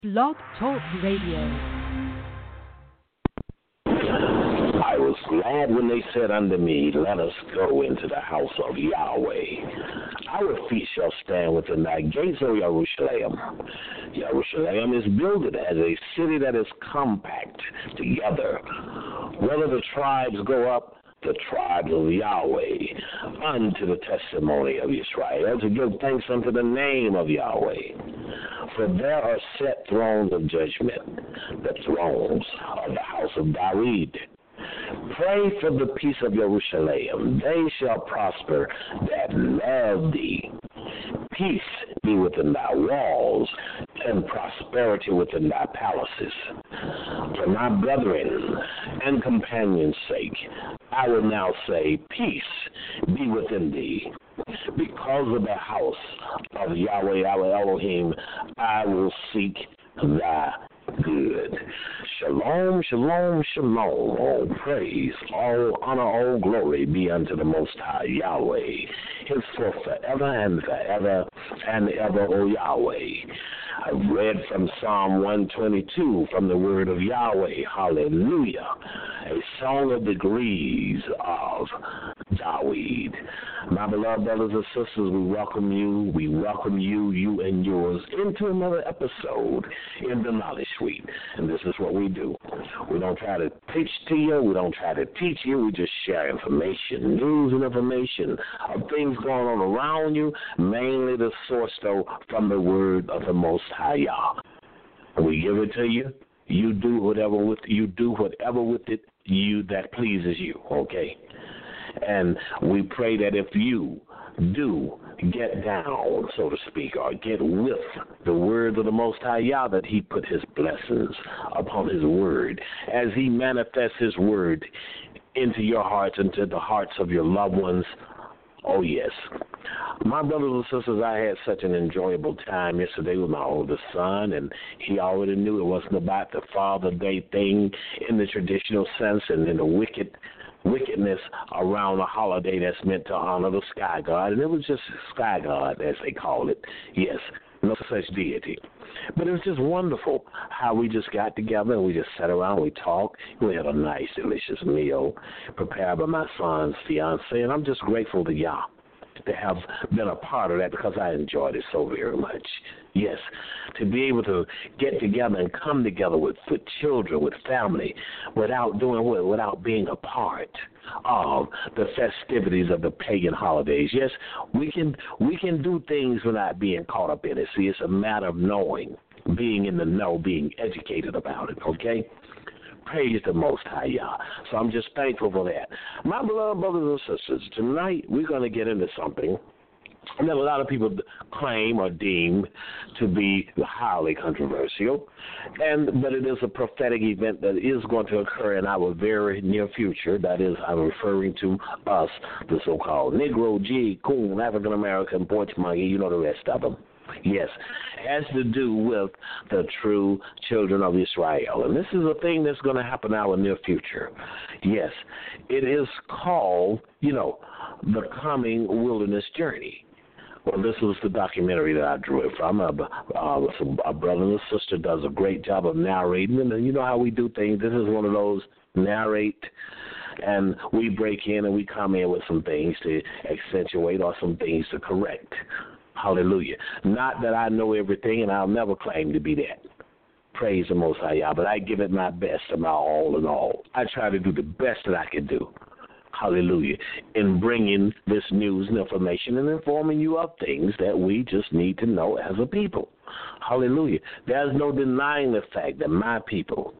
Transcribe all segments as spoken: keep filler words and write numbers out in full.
Blog Talk Radio. I was glad when they said unto me, let us go into the house of Yahweh. Our feet shall stand within thy gates, O Jerusalem. Jerusalem is builded as a city that is compact together. Whether the tribes go up, the tribes of Yahweh, unto the testimony of Israel, to give thanks unto the name of Yahweh. For there are set thrones of judgment, the thrones of the house of David. Pray for the peace of Jerusalem. They shall prosper that love thee. Peace be within thy walls, and prosperity within thy palaces. For my brethren and companions' sake, I will now say, peace be within thee. Because of the house of Yahweh, our Elohim, I will seek thy good. Shalom, shalom, shalom. All praise, all honor, all glory be unto the Most High Yahweh, henceforth forever and forever and ever, O Yahweh. I read from Psalm one twenty-two from the word of Yahweh. Hallelujah. A song of degrees of David. My beloved brothers and sisters, we welcome you, we welcome you, you and yours, into another episode in the Knowledge Suite. And this is what we do. We don't try to preach to you, we don't try to teach you, we just share information, news and information of things going on around you, mainly the source, though, from the word of the Most High Yah. And we give it to you, you do whatever with you do whatever with it you that pleases you, okay? And we pray that if you do get down, so to speak, or get with the word of the Most High Yah, that he put his blessings upon his word as he manifests his word into your hearts, into the hearts of your loved ones. Oh, yes. My brothers and sisters, I had such an enjoyable time yesterday with my oldest son, and he already knew it wasn't about the Father Day thing in the traditional sense and in the wicked wickedness around a holiday that's meant to honor the sky god, and it was just sky god, as they call it. Yes, no such deity. But it was just wonderful how we just got together and we just sat around, we talked, we had a nice, delicious meal prepared by my son's fiance, and I'm just grateful to Yah to have been a part of that because I enjoyed it so very much. Yes, to be able to get together and come together with, with children, with family, without doing what, without being a part of the festivities of the pagan holidays. Yes, we can we can do things without being caught up in it. See, it's a matter of knowing, being in the know, being educated about it, okay? Praise the Most High Yah. So I'm just thankful for that. My beloved brothers and sisters, tonight we're going to get into something that a lot of people claim or deem to be highly controversial, and but it is a prophetic event that is going to occur in our very near future. That is, I'm referring to us, the so-called Negro, G, Coon, African American, Porch Monkey, you know the rest of them. Yes, has to do with the true children of Israel. And this is a thing that's going to happen in our near future. Yes, it is called, you know, the coming wilderness journey. Well, this was the documentary that I drew it from. A, uh, a brother and a sister does a great job of narrating. And you know how we do things. This is one of those narrate, and we break in and we come in with some things to accentuate or some things to correct. Hallelujah. Not that I know everything, and I'll never claim to be that. Praise the Most High Yah, but I give it my best and my all in all. I try to do the best that I can do. Hallelujah. In bringing this news and information and informing you of things that we just need to know as a people. Hallelujah. There's no denying the fact that my people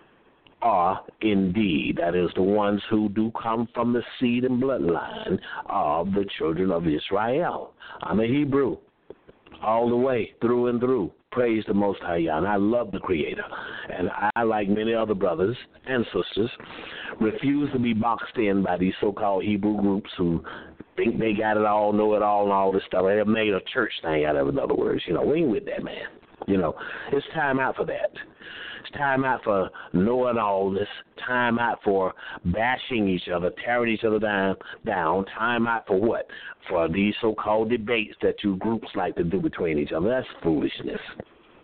are indeed, that is, the ones who do come from the seed and bloodline of the children of Israel. I'm a Hebrew all the way, through and through. Praise the Most High Yah. And I love the Creator. And I, like many other brothers and sisters, refuse to be boxed in by these so-called Hebrew groups who think they got it all, know it all, and all this stuff. They have made a church thing out of it, in other words. You know, we ain't with that, man. You know, it's time out for that. It's time out for knowing all this. Time out for bashing each other, tearing each other down. Down. Time out for what? For these so-called debates that you groups like to do between each other. That's foolishness.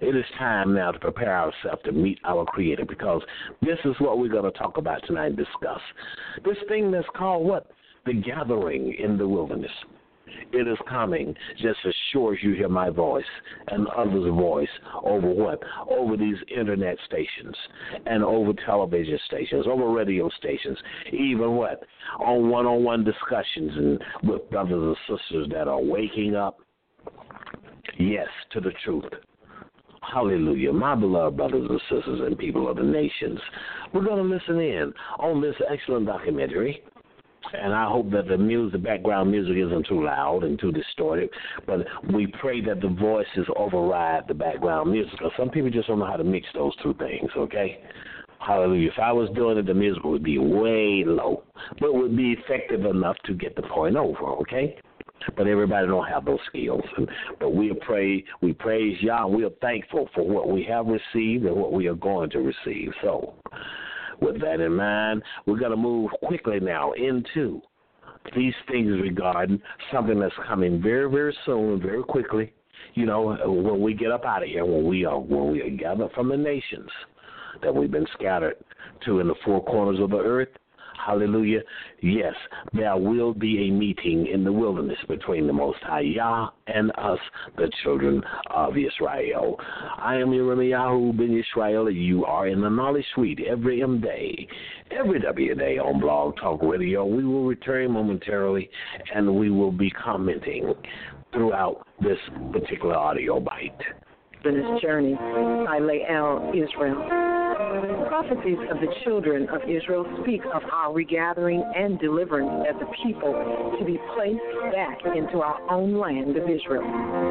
It is time now to prepare ourselves to meet our Creator, because this is what we're going to talk about tonight and discuss. This thing that's called what? The gathering in the wilderness. It is coming just as sure as you hear my voice and others' voice over what? Over these internet stations and over television stations, over radio stations, even what? On one-on-one discussions and with brothers and sisters that are waking up, yes, to the truth. Hallelujah. My beloved brothers and sisters and people of the nations, we're going to listen in on this excellent documentary. And I hope that the music, the background music isn't too loud and too distorted. But we pray that the voices override the background music, because some people just don't know how to mix those two things, okay? Hallelujah. If I was doing it, the music would be way low, but would be effective enough to get the point over, okay? But everybody don't have those skills. And, but we pray, we praise Yah, and we are thankful for what we have received and what we are going to receive. So, with that in mind, we're going to move quickly now into these things regarding something that's coming very, very soon, very quickly. You know, when we get up out of here, when we are when we are gathered from the nations that we've been scattered to in the four corners of the earth. Hallelujah. Yes, there will be a meeting in the wilderness between the Most High Yah and us, the children of Israel. I am Yirmiyahu ben Yisrael. You are in the Knowledge Suite every M day, every W day on Blog Talk Radio. We will return momentarily, and we will be commenting throughout this particular audio bite. In this journey, I lay out Israel. The prophecies of the children of Israel speak of our regathering and deliverance as a people to be placed back into our own land of Israel.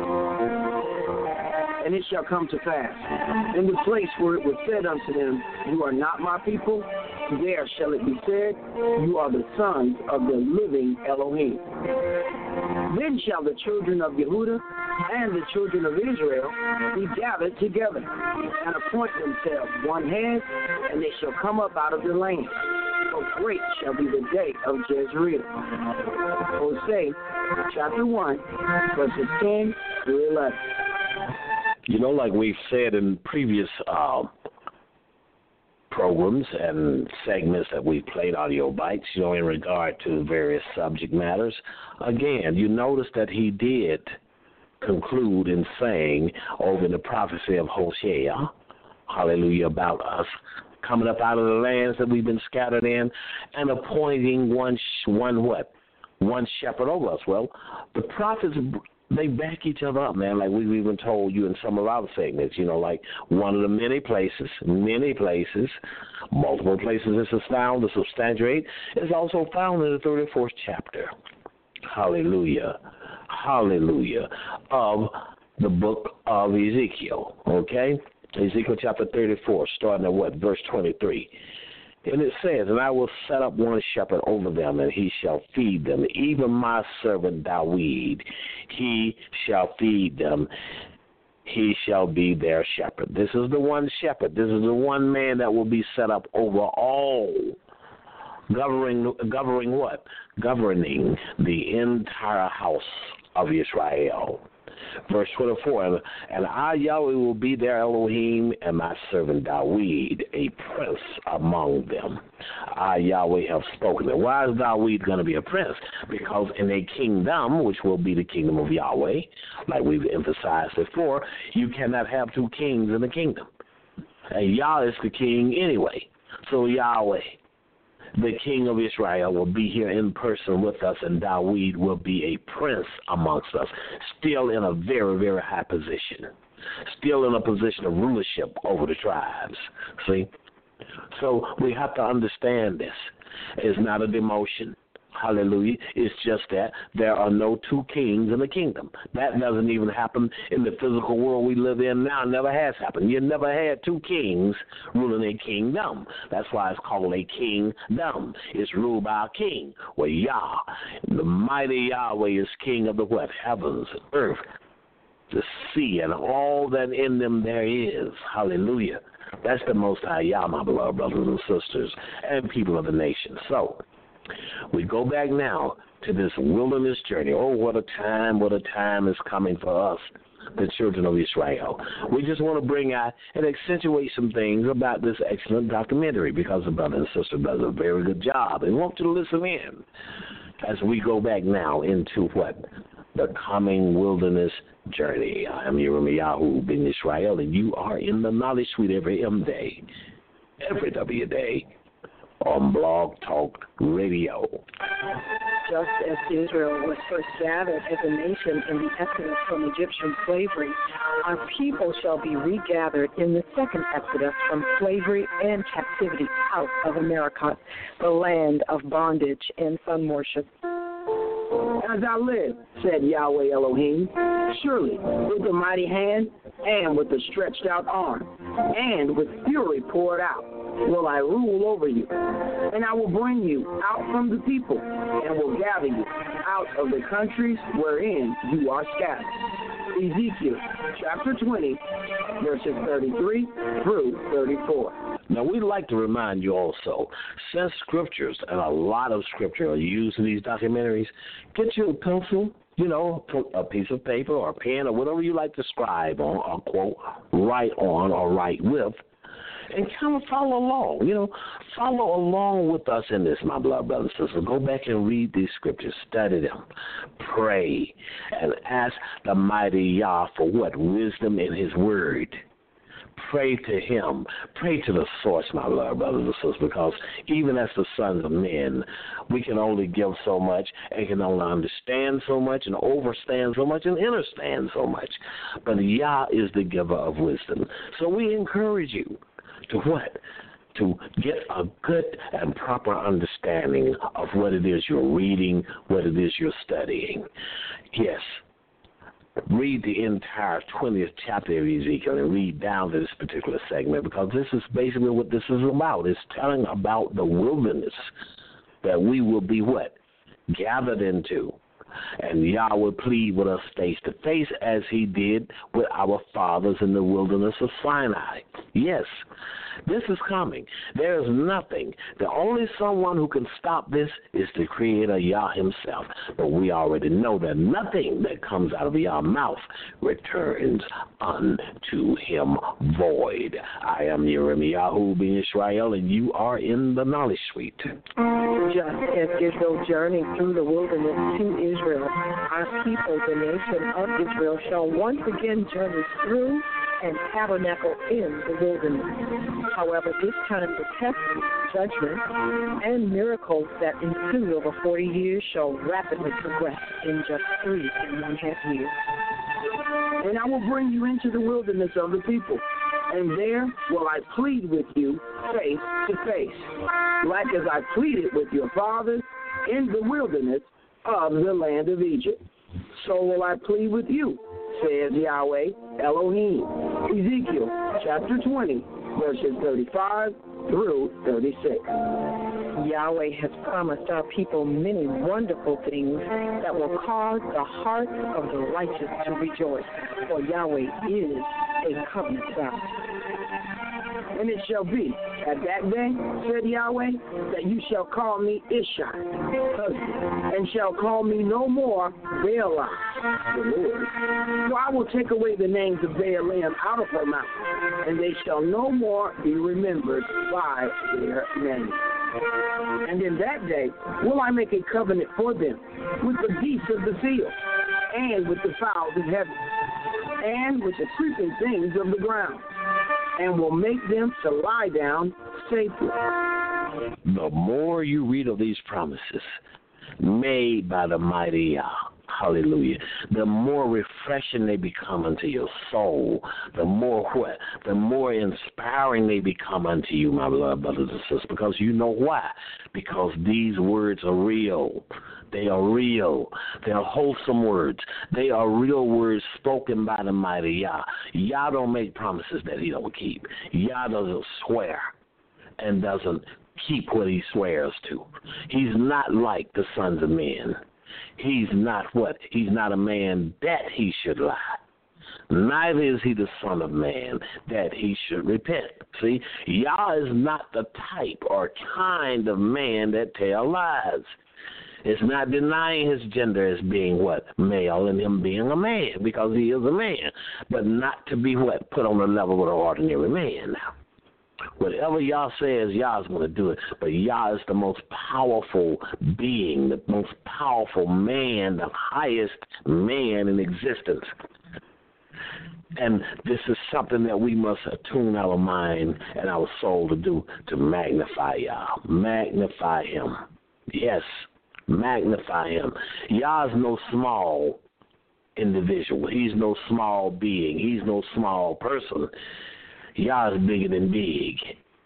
And it shall come to pass, in the place where it was said unto them, you are not my people, there shall it be said, you are the sons of the living Elohim. Then shall the children of Yehudah and the children of Israel be gathered together, and appoint themselves one head, and they shall come up out of the land. So great shall be the day of Jezreel. Hosea chapter one, verses ten through eleven. You know, like we've said in previous uh, programs and segments that we've played, audio bites, you know, in regard to various subject matters, again, you notice that he did conclude in saying over the prophecy of Hosea, hallelujah, about us coming up out of the lands that we've been scattered in and appointing one, one what? One shepherd over us. Well, the prophets, they back each other up, man, like we've even told you in some of our segments, you know, like one of the many places, many places, multiple places this is found to substantiate, is also found in the thirty-fourth chapter. Hallelujah. Hallelujah. Of the book of Ezekiel, okay? Ezekiel chapter thirty-four, starting at what? Verse twenty-three. And it says, and I will set up one shepherd over them, and he shall feed them, even my servant Dawid. He shall feed them. He shall be their shepherd. This is the one shepherd. This is the one man that will be set up over all. Governing, governing what? Governing the entire house of Israel. Verse twenty-four, and I, Yahweh, will be their Elohim, and my servant Dawid, a prince among them. I, Yahweh, have spoken. And why is Dawid going to be a prince? Because in a kingdom, which will be the kingdom of Yahweh, like we've emphasized before, you cannot have two kings in the kingdom. And Yah is the king anyway. So Yahweh, the king of Israel, will be here in person with us, and Dawid will be a prince amongst us, still in a very, very high position, still in a position of rulership over the tribes. See? So we have to understand this. It's not a demotion. Hallelujah. It's just that there are no two kings in the kingdom. That doesn't even happen in the physical world we live in now. It never has happened. You never had two kings ruling a kingdom. That's why it's called a kingdom. It's ruled by a king. Well, Yah, the mighty Yahweh, is king of the what? Heavens, earth, the sea, and all that in them there is. Hallelujah. That's the Most High Yah, my beloved brothers and sisters, and people of the nation. So, we go back now to this wilderness journey. Oh, what a time, what a time is coming for us the children of Israel. We just want to bring out and accentuate some things about this excellent documentary because the brother and sister does a very good job. And we want you to listen in as we go back now into what? The coming wilderness journey. I am Yirmiyahu Ben Israel, and you are in the Knowledge Suite every M day, every W day on Blog Talk Radio. Just as Israel was first gathered as a nation in the exodus from Egyptian slavery, our people shall be regathered in the second exodus from slavery and captivity out of America, the land of bondage and sun worship. As I live, said Yahweh Elohim, surely with a mighty hand and with a stretched out arm and with fury poured out will I rule over you. And I will bring you out from the people and will gather you out of the countries wherein you are scattered. Ezekiel chapter twenty, verses thirty-three through thirty-four. Now, we'd like to remind you also, since scriptures, and a lot of scripture are used in these documentaries, get you a pencil, you know, a piece of paper or a pen or whatever you like to scribe on or quote, write on or write with, and kind of follow along, you know, follow along with us in this, my blood brothers and sisters. Go back and read these scriptures, study them, pray, and ask the mighty Yah for what? Wisdom in his word. Pray to him. Pray to the source, my blood brothers and sisters, because even as the sons of men, we can only give so much and can only understand so much and overstand so much and understand so much. But Yah is the giver of wisdom. So we encourage you to what? To get a good and proper understanding of what it is you're reading, what it is you're studying. Yes, read the entire twentieth chapter of Ezekiel and read down to this particular segment, because this is basically what this is about. It's telling about the wilderness that we will be what? Gathered into. And Yah will plead with us face to face as he did with our fathers in the wilderness of Sinai. Yes, this is coming. There is nothing. The only someone who can stop this is the Creator Yah himself. But we already know that nothing that comes out of Yah's mouth returns unto him void. I am Yirmiyahu Ben Israel, and you are in the Knowledge Suite. Just as Israel journeyed through the wilderness to Israel, our people, the nation of Israel, shall once again journey through and tabernacle in the wilderness. However, this time the test, judgment, and miracles that ensued over forty years shall rapidly progress in just three and one half years. And I will bring you into the wilderness of the people, and there will I plead with you face to face, like as I pleaded with your fathers in the wilderness of the land of Egypt. So will I plead with you, says Yahweh Elohim. Ezekiel chapter twenty, verses thirty-five through thirty-six. Yahweh has promised our people many wonderful things that will cause the hearts of the righteous to rejoice, for Yahweh is a covenant God. And it shall be at that day, said Yahweh, that you shall call me Ishai, husband, and shall call me no more Baalah, the Lord. For I will take away the names of Baalim out of her mouth, and they shall no more be remembered by their name. And in that day will I make a covenant for them with the beasts of the field, and with the fowls of heaven, and with the creeping things of the ground, and will make them to lie down safely. The more you read of these promises made by the mighty Yah, hallelujah, the more refreshing they become unto your soul, the more what? The more inspiring they become unto you, my beloved brothers and sisters, because you know why? Because these words are real. They are real. They are wholesome words. They are real words spoken by the mighty Yah. Yah don't make promises that he don't keep. Yah doesn't swear and doesn't keep what he swears to. He's not like the sons of men. He's not what? He's not a man that he should lie. Neither is he the son of man that he should repent. See, Yah is not the type or kind of man that tell lies. It's not denying his gender as being what? Male, and him being a man, because he is a man. But not to be what? Put on the level with an ordinary man now. Whatever Yah says, Yah's going to do it. But Yah is the most powerful being, the most powerful man, the highest man in existence. And this is something that we must attune our mind and our soul to do, to magnify Yah. Magnify him. Yes, magnify him. Yah is no small individual. He's no small being. He's no small person. Yah is bigger than big.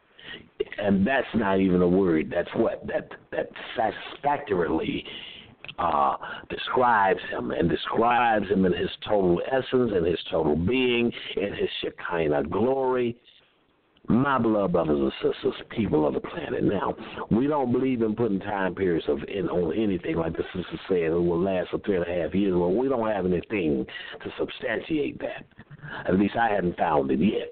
And that's not even a word. That's what? That that satisfactorily uh, describes him, and describes him in his total essence, and his total being, in his Shekinah glory. My beloved brothers and sisters, people of the planet. Now, we don't believe in putting time periods of in on anything like the sister said it will last for three and a half years. Well, we don't have anything to substantiate that. At least I hadn't found it yet.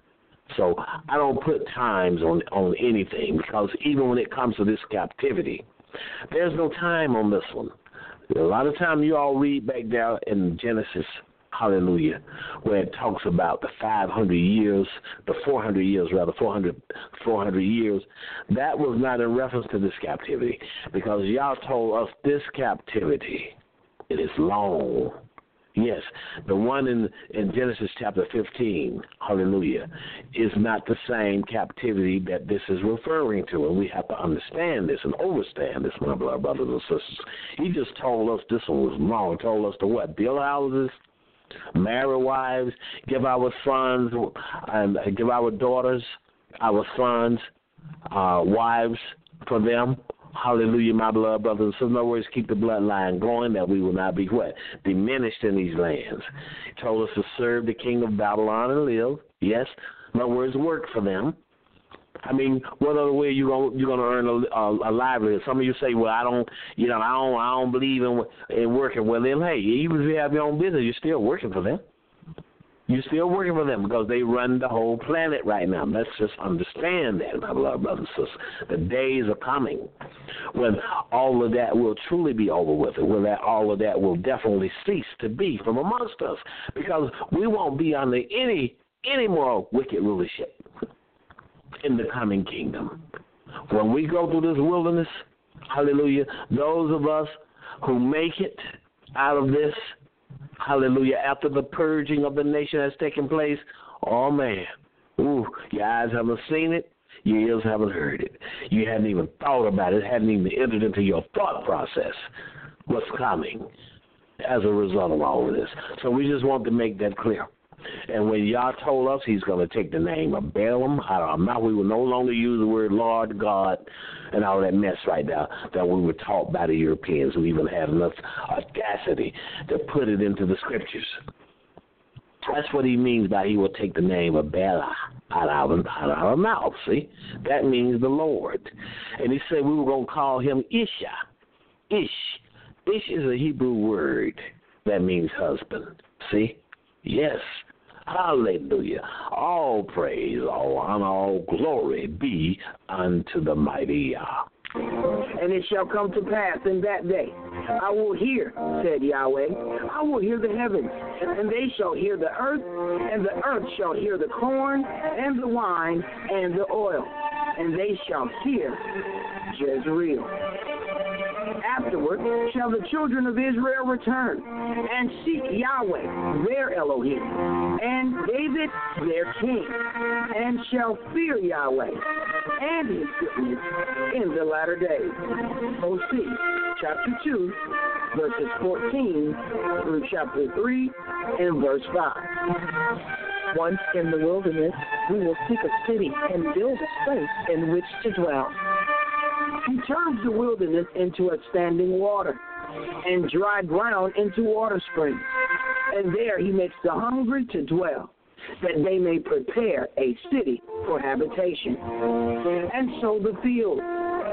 So I don't put times on on anything, because even when it comes to this captivity, there's no time on this one. A lot of time you all read back down in Genesis, hallelujah, where it talks about the five hundred years, the four hundred years rather, four hundred, four hundred years. That was not in reference to this captivity, because Yah told us this captivity, it is long. Yes, the one in, in Genesis chapter fifteen, hallelujah, is not the same captivity that this is referring to, and we have to understand this and understand this, my beloved brothers and sisters. He just told us this one was long. He told us to what? Build houses, marry wives, give our sons and give our daughters, our sons, uh, wives for them. Hallelujah, my beloved brothers and sisters. In other words, keep the bloodline going, that we will not be what? Diminished in these lands. He told us to serve the king of Babylon and live. Yes. In other words, work for them. I mean, what other way you gonna you gonna earn a, a, a livelihood? Some of you say, well, I don't, you know, I don't, I don't believe in in working. Well, then, hey, even if you have your own business, you're still working for them. You're still working for them, because they run the whole planet right now. Let's just understand that, my beloved brothers and sisters. The days are coming when all of that will truly be over with, and when that, all of that will definitely cease to be from amongst us, because we won't be under any any more wicked rulership in the coming kingdom. When we go through this wilderness, hallelujah, those of us who make it out of this, hallelujah, after the purging of the nation has taken place, oh, man, ooh, your eyes haven't seen it, your ears haven't heard it. You hadn't even thought about it, hadn't even entered into your thought process what's coming as a result of all of this. So we just want to make that clear. And when Yah told us he's going to take the name of Balaam out of our mouth, we will no longer use the word Lord, God, and all that mess right now that we were taught by the Europeans, who even had enough audacity to put it into the scriptures. That's what he means by he will take the name of Bala out of, out of our mouth, see? That means the Lord. And he said we were going to call him Isha. Ish. Ish is a Hebrew word that means husband, see? Yes. Hallelujah. All praise, all honor, all glory be unto the mighty Yah. And it shall come to pass in that day, I will hear, said Yahweh, I will hear the heavens, and they shall hear the earth, and the earth shall hear the corn, and the wine, and the oil, and they shall hear Jezreel. Afterward shall the children of Israel return and seek Yahweh, their Elohim, and David, their king, and shall fear Yahweh and his goodness in the latter days. Hosea chapter two, verses fourteen through chapter three and verse five. Once in the wilderness, we will seek a city and build a place in which to dwell. He turns the wilderness into a standing water, and dry ground into water springs. And there he makes the hungry to dwell, that they may prepare a city for habitation, and sow the field,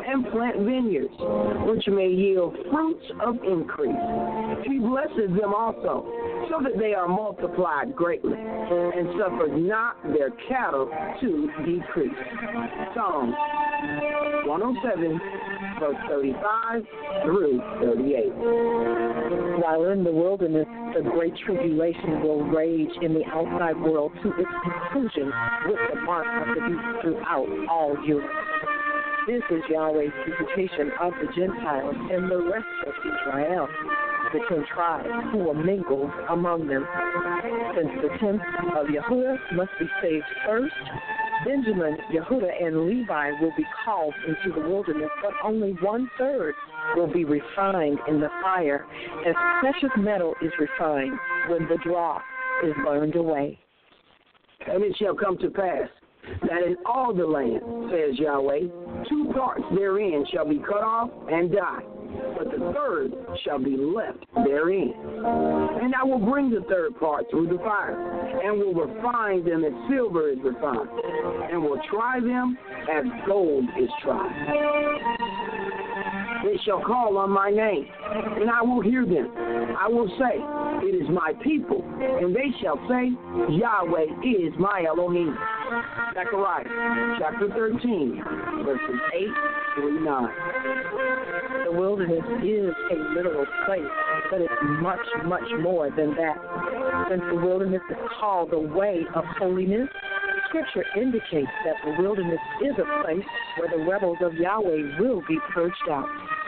and plant vineyards, which may yield fruits of increase. He blesses them also, so that they are multiplied greatly, and suffers not their cattle to decrease. Psalms one oh seven, verse thirty-five through thirty-eight. While in the wilderness, the great tribulation will rage in the outside world to its conclusion with the mark of the beast throughout all Europe. This is Yahweh's visitation of the Gentiles and the rest of Israel, the ten tribes who were mingled among them. Since the tenth of Yehudah must be saved first, Benjamin, Yehudah, and Levi will be called into the wilderness, but only one-third will be refined in the fire, as precious metal is refined when the dross is burned away. And it shall come to pass that in all the land, says Yahweh, two parts therein shall be cut off and die, but the third shall be left therein. And I will bring the third part through the fire, and will refine them as silver is refined, and will try them as gold is tried. They shall call on my name, and I will hear them. I will say, it is my people, and they shall say, Yahweh is my Elohim. Zechariah chapter thirteen, verses eight through nine. The wilderness is a literal place, but it's much, much more than that. Since the wilderness is called the way of holiness, Scripture indicates that the wilderness is a place where the rebels of Yahweh will be purged out.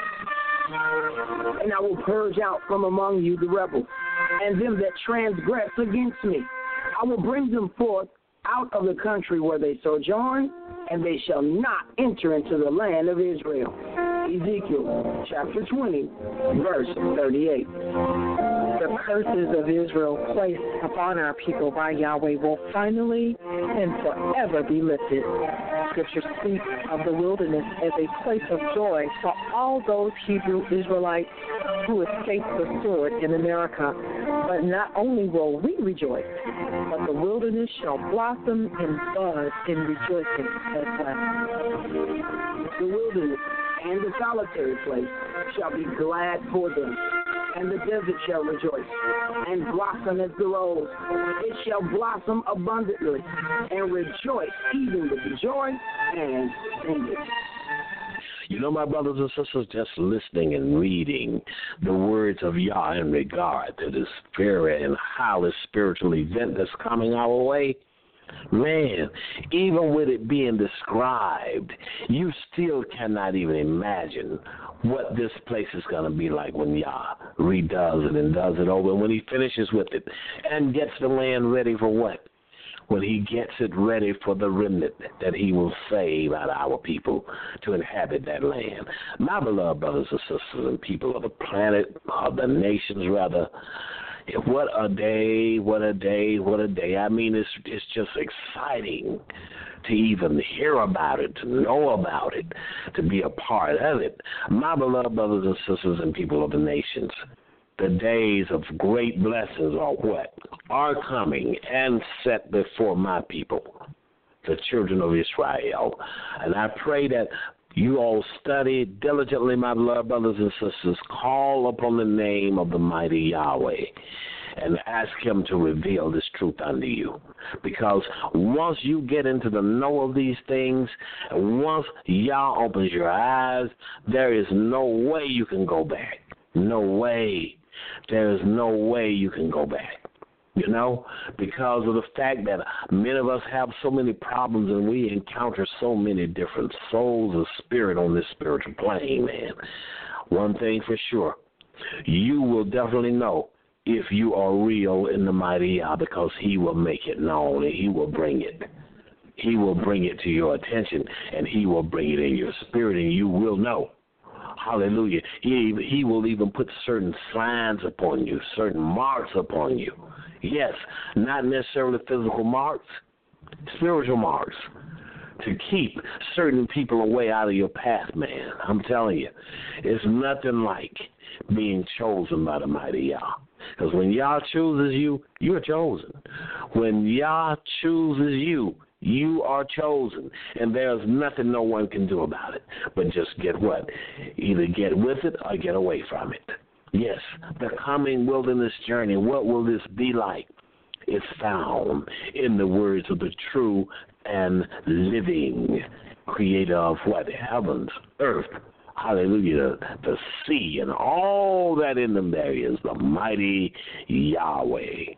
And I will purge out from among you the rebels, and them that transgress against me. I will bring them forth out of the country where they sojourn, and they shall not enter into the land of Israel. Ezekiel chapter twenty, verse thirty-eight. The curses of Israel placed upon our people by Yahweh will finally and forever be lifted. Scripture speaks of the wilderness as a place of joy for all those Hebrew Israelites who escaped the sword in America. But not only will we rejoice, but the wilderness shall blossom and bud in rejoicing as well. The wilderness and the solitary place shall be glad for them, and the desert shall rejoice and blossom as the rose. It shall blossom abundantly and rejoice even with joy and singing. You know, my brothers and sisters, just listening and reading the words of Yah in regard to this very and highly spiritual event that's coming our way, man, even with it being described, you still cannot even imagine what this place is going to be like when Yah redoes it and does it over, when he finishes with it and gets the land ready for what? When he gets it ready for the remnant that he will save out of our people to inhabit that land. My beloved brothers and sisters and people of the planet, of the nations rather, what a day, what a day, what a day. I mean, it's it's just exciting to even hear about it, to know about it, to be a part of it. My beloved brothers and sisters and people of the nations, the days of great blessings are what? Are coming and set before my people, the children of Israel. And I pray that you all study diligently, my beloved brothers and sisters, call upon the name of the mighty Yahweh and ask him to reveal this truth unto you. Because once you get into the know of these things, and once Yah opens your eyes, there is no way you can go back. No way. There is no way you can go back. You know, because of the fact that many of us have so many problems and we encounter so many different souls of spirit on this spiritual plane, man. One thing for sure, you will definitely know if you are real in the mighty Yah, because he will make it known and he will bring it. He will bring it to your attention and he will bring it in your spirit and you will know. Hallelujah. He, he will even put certain signs upon you, certain marks upon you. Yes, not necessarily physical marks, spiritual marks, to keep certain people away out of your path, man. I'm telling you, it's nothing like being chosen by the mighty Yah. Because when Yah chooses you, you're chosen. When Yah chooses you, You are chosen, and there's nothing no one can do about it. But just get what? Either get with it or get away from it. Yes, the coming wilderness journey, what will this be like? It's found in the words of the true and living creator of what? Heavens, earth, hallelujah, the sea, and all that in them there is the mighty Yahweh.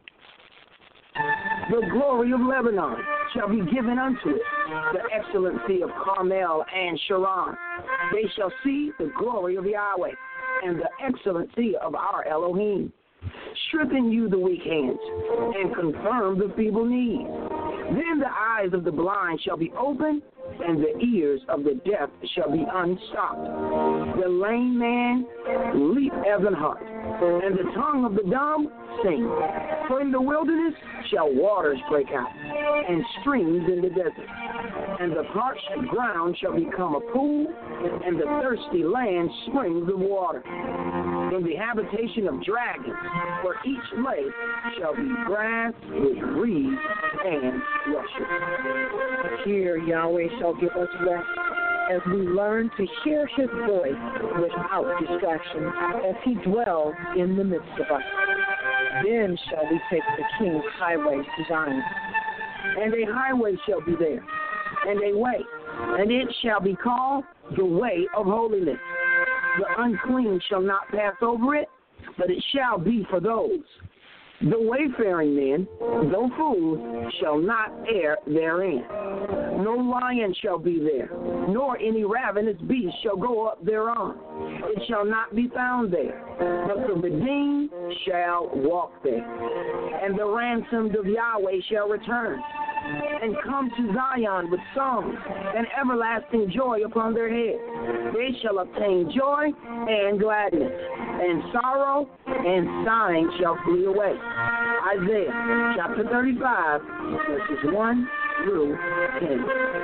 The glory of Lebanon shall be given unto it, the excellency of Carmel and Sharon. They shall see the glory of Yahweh and the excellency of our Elohim. Strengthen you the weak hands, and confirm the feeble knees. Then the eyes of the blind shall be opened, and the ears of the deaf shall be unstopped. The lame man leap as an hart, and the tongue of the dumb sing. For in the wilderness shall waters break out, and streams in the desert. And the parched ground shall become a pool, and the thirsty land springs of water. In the habitation of dragons, for each lake shall be grass with reeds and rushes. Here Yahweh shall give us rest as we learn to hear his voice without distraction as he dwells in the midst of us. Then shall we take the king's highway to Zion. And a highway shall be there, and a way, and it shall be called the way of holiness. The unclean shall not pass over it, but it shall be for those. The wayfaring men, though fools, shall not err therein. No lion shall be there, nor any ravenous beast shall go up thereon. It shall not be found there, but the redeemed shall walk there. And the ransomed of Yahweh shall return, and come to Zion with songs and everlasting joy upon their heads. They shall obtain joy and gladness, and sorrow and sighing shall flee away. Isaiah chapter thirty-five, verses one through ten.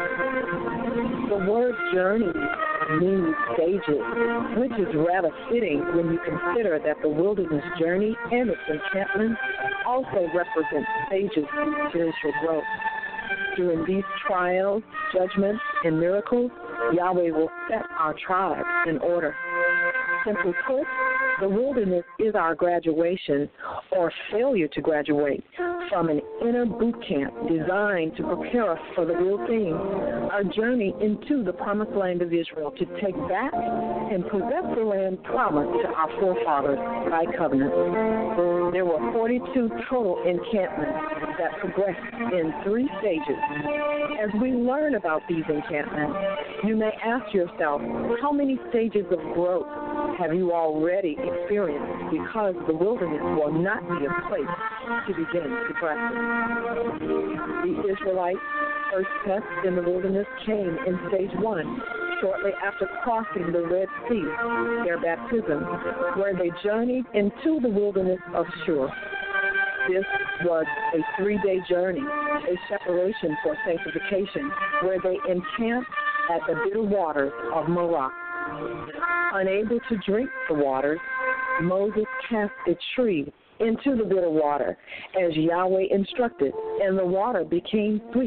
The word journey means stages, which is rather fitting when you consider that the wilderness journey and its encampment also represent stages of spiritual growth. During these trials, judgments, and miracles, Yahweh will set our tribes in order. Simply put, the wilderness is our graduation or failure to graduate from an inner boot camp designed to prepare us for the real thing, our journey into the promised land of Israel to take back and possess the land promised to our forefathers by covenant. There were forty-two total encampments that progressed in three stages. As we learn about these encampments, you may ask yourself, how many stages of growth have you already experienced, because the wilderness will not be a place to begin to practice. The Israelites' first test in the wilderness came in stage one, shortly after crossing the Red Sea, their baptism, where they journeyed into the wilderness of Shur. This was a three-day journey, a separation for sanctification, where they encamped at the bitter waters of Marah. Unable to drink the waters, Moses cast a tree into the bitter water, as Yahweh instructed, and the water became sweet.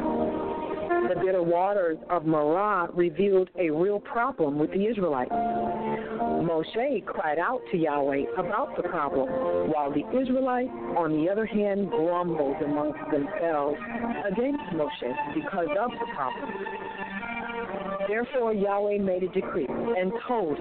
The bitter waters of Marah revealed a real problem with the Israelites. Moshe cried out to Yahweh about the problem, while the Israelites, on the other hand, grumbled amongst themselves against Moshe because of the problem. Therefore, Yahweh made a decree and told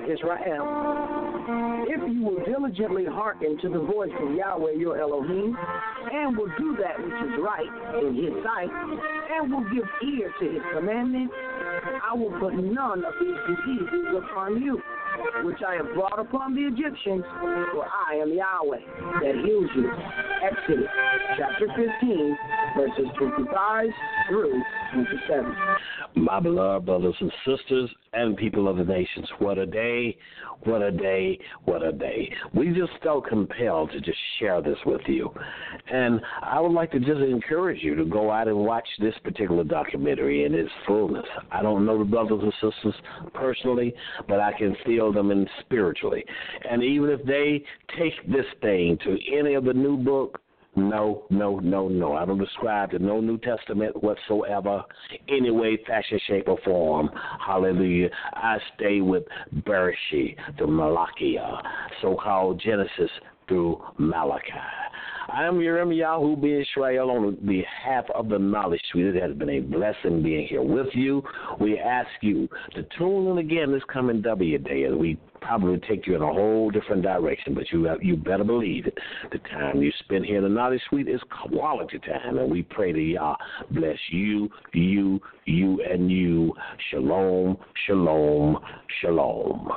Israel, if you will diligently hearken to the voice of Yahweh your Elohim, and will do that which is right in his sight, and will give ear to his commandments, I will put none of these diseases upon you, which I have brought upon the Egyptians, for I am Yahweh that heals you. Exodus chapter fifteen, verses twenty-five through twenty-seven. My beloved brothers and sisters and people of the nations, what a day, what a day, what a day. We just felt compelled to just share this with you. And I would like to just encourage you to go out and watch this particular documentary in its fullness. I don't know the brothers and sisters personally, but I can feel them in spiritually. And even if they take this thing to any of the new book, No, no, no, no. I don't subscribe to no New Testament whatsoever, any way, fashion, shape, or form. Hallelujah. I stay with Bereshit, the Malachi, so-called Genesis through Malachi. I am Yirmiyahu Ben Israel on behalf of the Knowledge Suite. It has been a blessing being here with you. We ask you to tune in again this coming W Day as we probably take you in a whole different direction, but you have, you better believe it. The time you spend here in the Knowledge Suite is quality time, and we pray that Yah bless you, you, you, and you. Shalom, shalom, shalom.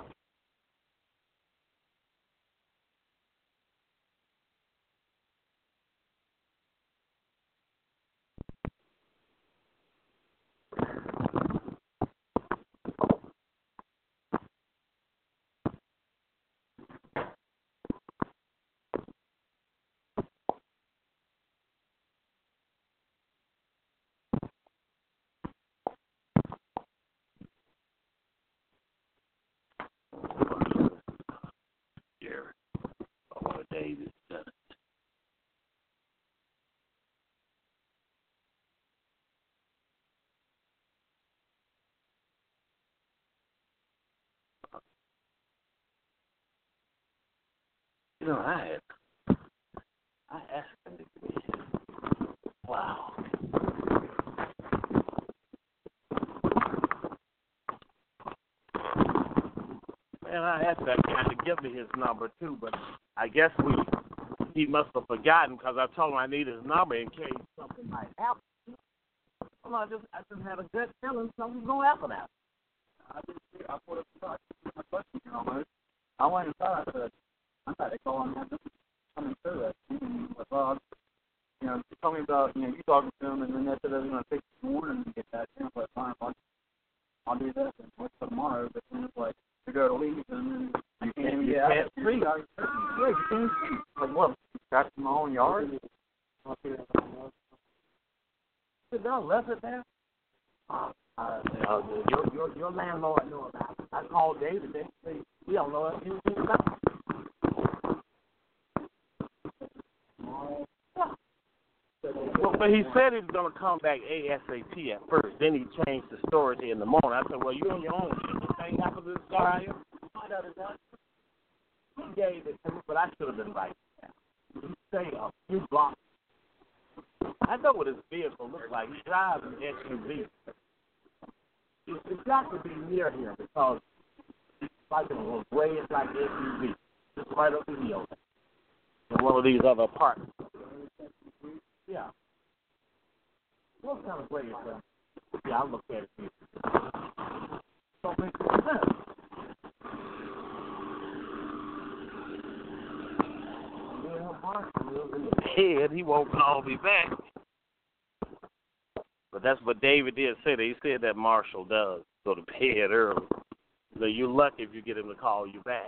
David said it. You know, I had, I asked him to be here. Wow. Man, I asked that guy to give me his number too, but I guess we he must have forgotten because I told him I need his number in case something might happen. Well, I just I just had a good feeling something's gonna happen out. I just I put it aside. My question, you know, I went inside. I said, I thought they called him after coming through that. But, well, you know, you told me about, you know, you talking to him, and then they said they were going to take the morning and get that. You know, but fine, I'll, I'll do this and what's for tomorrow. But then it's like, you go to leave, and then you can't even get out. Free. Yeah, you can't see. Like, what? Got in my own yard? Sit down, left it there. Uh, uh, uh, your, your, your landlord know about it. I called David. They say, we don't know anything about it. Well, but he said he was going to come back ASAP at first. Then he changed the story to in the morning. I said, well, you on your own. Anything happened to this guy here? He gave it to me, but I should have been right. He say a few blocks. I know what his vehicle looks like. He drives an S U V. It's, it's got to be near here because it's like a little gray, it's like S U V. Just right up the hill. In one of these other apartments. Yeah. What kind of gray is that? Yeah, I'll look at it here. Don't make sense. Head, he won't call me back. But that's what David did say. He said that Marshall does go to bed early. So you're lucky if you get him to call you back.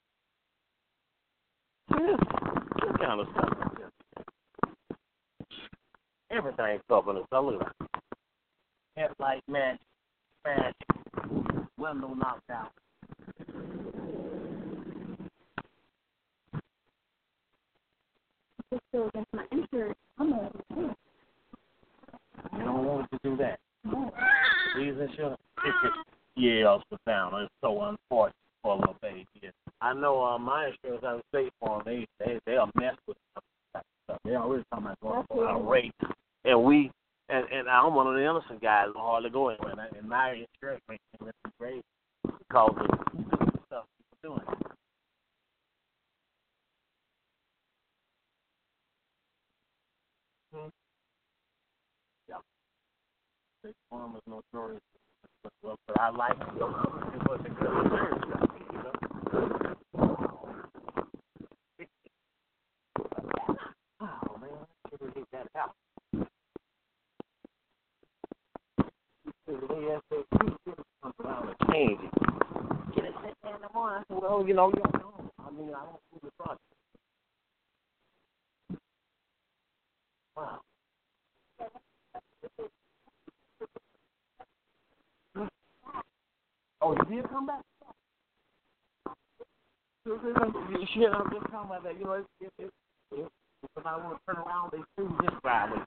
Yeah, this kind of stuff. Everything's up in the saloon. Headlight match, match, window knocked out. Still against my insurance. I'm over here. You don't want to do that. No. Please insurance. Yeah, it's profound. It's so unfortunate for a little baby. Yeah. I know uh, my insurance out of State Farm, they they they'll mess with stuff. They always talking about going for our rate, and we and and I'm one of the innocent guys who hardly go anywhere. And, and my insurance rate is great because of the stuff people doing. Hmm. Yeah. State Farm is notorious. Well, but I like it. It was a good insurance company, you know. Oh, man, I should have hit that out. The A S A P comes around and change it. Get it set there in the morning. I said, well, you know, you don't know. I mean, I don't see the project. Wow. Oh, you did come back? Shit, I'm just talking about that. You know, it's, it's, it's, it's somebody want to turn around, they through this driveway.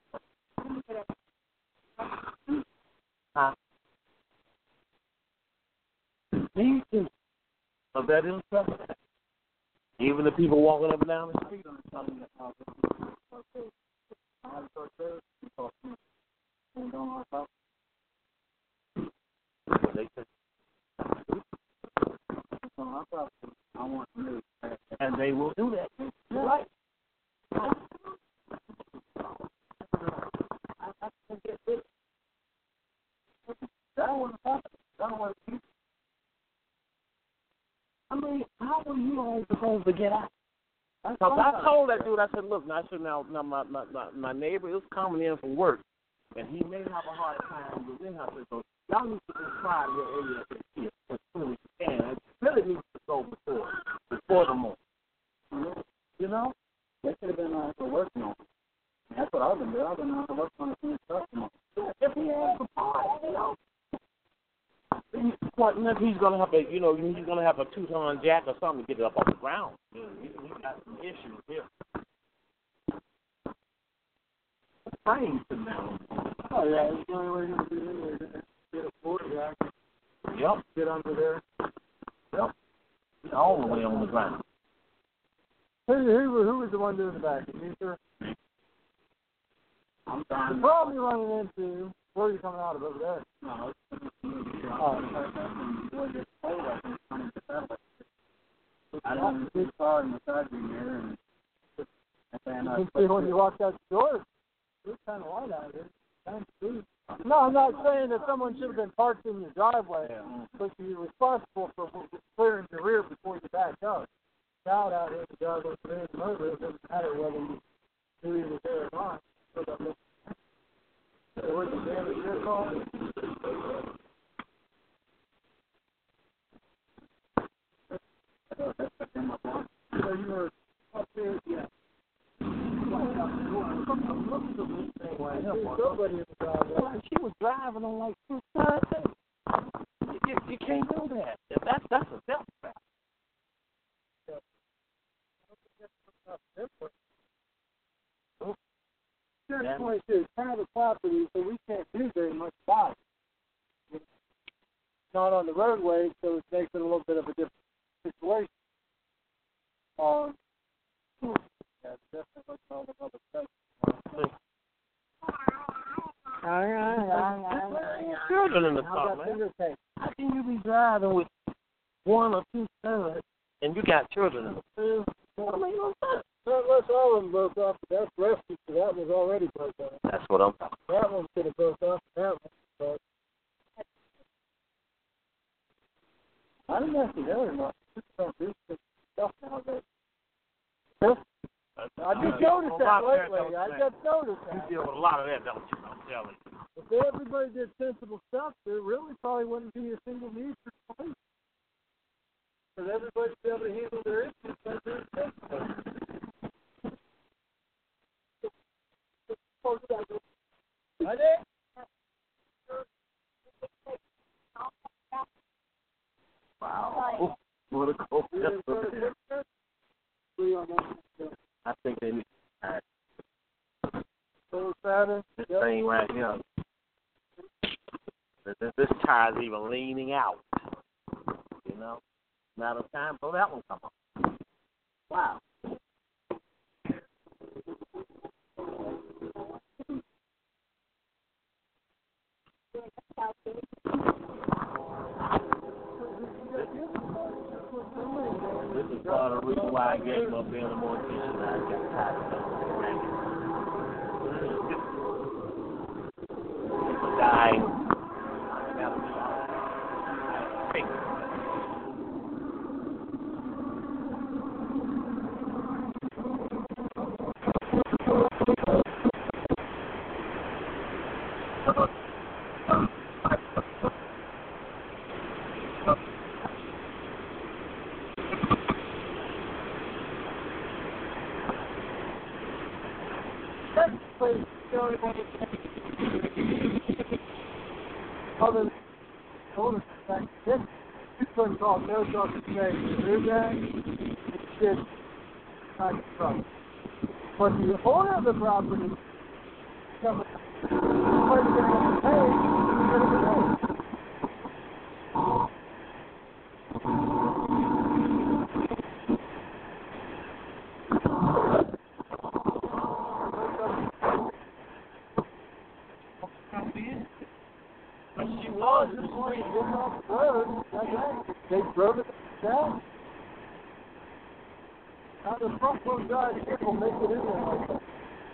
Huh? Me too. Of that is stuff. Even the people walking up and down the street on something that they said, I want to move. And they will do that. You're right. I can get this. I don't want to talk. I don't want to. I mean, how were you all supposed to get out? I, I told that dude, I said, look, now, I said, now, now my, my, my, my neighbor is coming in from work, and he may have a hard time with him. I said, so y'all need to try your area as soon as you can. It really needs to go before, before the moment. You know? They should have been on for working on it. That's what I've been doing. I've been on for working on it since customer. If he has a part, you know. What, he's going to have a, you know, he's going to have a two-ton jack or something to get it up off the ground. You know, he, he got some issues here. Trains to now. Oh, yeah, it's the only way you're going to do it. Get a board jack. Yep. Get under there. Yep. All the way on the ground. Who, who, who was the one doing the back? You, sir? I'm trying. The problem you're running into, where are you coming out of over there? No, Oh, I don't see this car in the side mirror. And you can see when you walk out the door, it's kind of light out here. No, I'm not saying that someone should have been parked in your driveway, yeah. But you're responsible for clearing the rear before you back up. Out out here, the driveway clearing the motor, it doesn't matter whether you knew he was there or not. So that was the damage your car. So you were up there, yeah. Somebody in the driveway. She was driving on like two Thursdays. You, you, you can't do that. That's that's a death trap. Your point is private property, so we can't do very much about it. It's not on the roadway, so it makes it a little bit of a different situation. Um, yeah, definitely all the other stuff. Children in the car, man. How can you be driving with one or two sons and you got children in the car? I mean, no sense. Unless all of them broke off, but that's rescue, so that was already broke off. That's what I'm talking about. That one could have broke off, that one, but I don't know if you know or not. Just don't do stuff nowadays. Huh? I just noticed that lately. I just noticed that. You deal with a lot of that, don't you? I'm telling you. If everybody did sensible stuff, there really probably wouldn't be a single need for police. Because everybody would be able to handle their issues by doing sensible. I did. Wow. What a cool. I think they need to So Saturday, this yep. thing right here. This, this tire's even leaning out. You know? Matter of time for that one come on. Wow. This is part of the reason why I gave up being a mortician. I got tired of it. People dying. Other than older fact, this you couldn't call no truck today. The new guy, it's just kind of trouble. But the owner of the property comes going to have to pay for the road. She was. This morning, getting off the road, they drove it down. Now the front road guy will make it in there like that.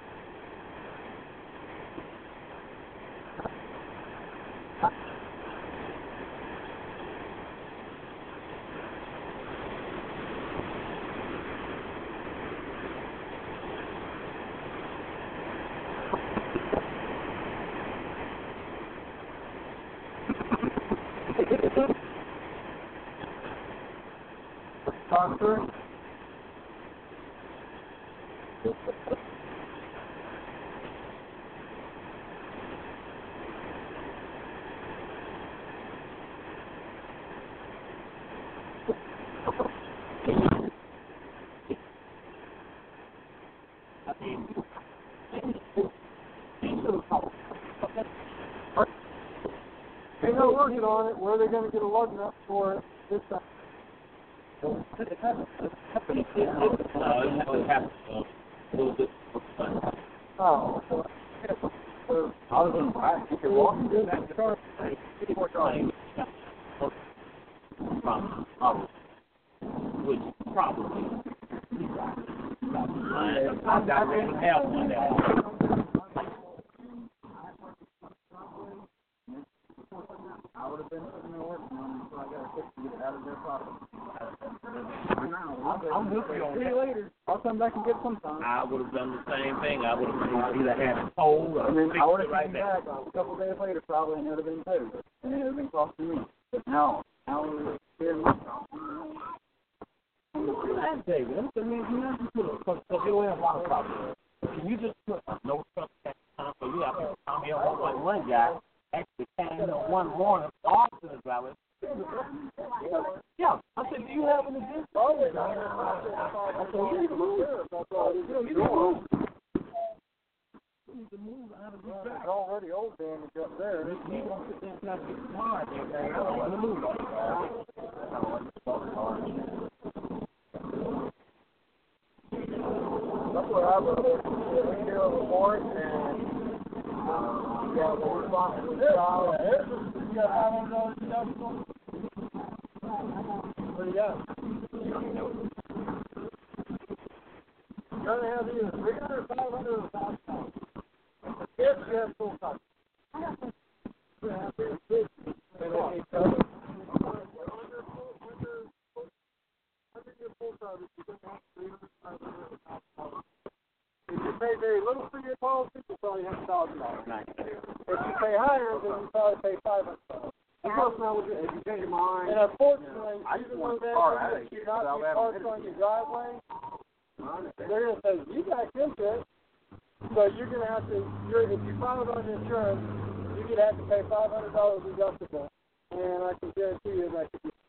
Doctor? They're not working on it. Where are they going to get a lug nut for it this time? Oh, I was in back. You can walk through that car. Which probably I'm not going to have one that I would have been sitting there working on it until I got a fix to get out of their property. I'm with you on that. See you later. I'll come back and get some time. I would have done the same thing. I would have either had it told or and then I would have right come there. back a couple days later probably and it would have been paid. And it would have been costing me. But no, now we're here. That's David. That's the reason nothing to it because you don't have a lot of problems. Can you just put no trust at the time for you? I think Tommy on one one guy actually came up one morning after the driver. Yeah, I said, do you have an event? Oh, yeah. I said, you need to move. You need to move. You need to move out of this drive. It's already old damage up there. He's going to sit there and try to get smart. I don't want to move. That's what I was doing here on the board, and um, yeah, we're responsible for the child. You got five hundred dollars deductible? What do you got? You're going to have either three hundred, five hundred, or one thousand dollars. If you have full coverage. You have to have full coverage. Under your full coverage, you're going to have three hundred, five hundred, or one thousand dollars. If you pay very little for your policy, you probably have one thousand dollars. If you pay higher, then you probably pay five hundred dollars. Of course, now, if you change your mind. And unfortunately, I just even want though the car that out of you're here, not so I'll be have parked it. on your driveway, they're going to say, you got insurance. So you're going to have to, you're, if you file it on your insurance, you're going to have to pay five hundred dollars deductible. And I can guarantee you that could be